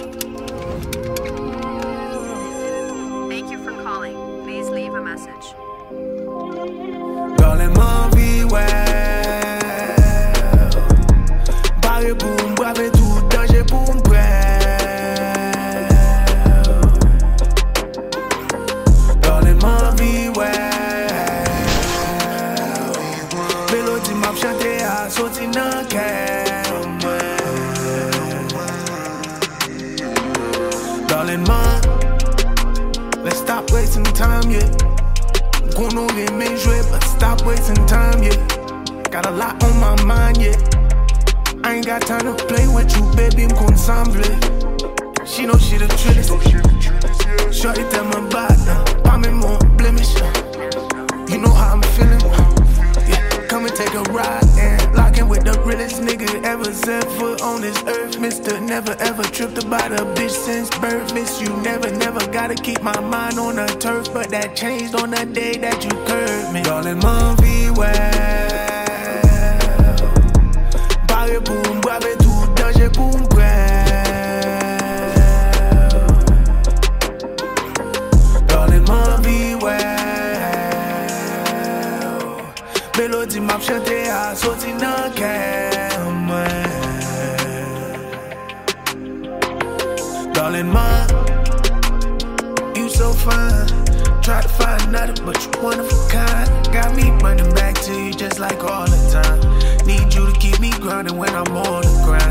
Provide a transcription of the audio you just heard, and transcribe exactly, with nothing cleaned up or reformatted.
Thank you for calling. Please leave a message. Darling, m'en vie, ouais. Barré pour m'braver tout danger pour m'prendre. Darling, m'en vie, ouais. Mélodie m'a chanté à sortir dans le cœur. Darling, man, let's stop wasting time, yeah. Gonna get me jouer, but stop wasting time, yeah. Got a lot on my mind, yeah. I ain't got time to play with you, baby, I'm consemble. She know she the trillest. Shorty tell me about now, pas me mon blemish. You know how I'm feeling, yeah. Come and take a ride and lock in with the realest nigga ever set foot on this earth. Mister Never ever tripped about a bitch since birth. Miss you never, never gotta keep my mind on the turf. But that changed on the day that you curved me. Darling, m'en vie, ouais. Barré pour m'braver tout danger pour m'prendre. Darling, m'en vie, ouais. Mélodie m'a chanté à sortir dans le cœur, ouais. Darling, man, you so fine. Try to find another, but you one of a kind. Got me running back to you just like all the time. Need you to keep me grounded when I'm on the ground.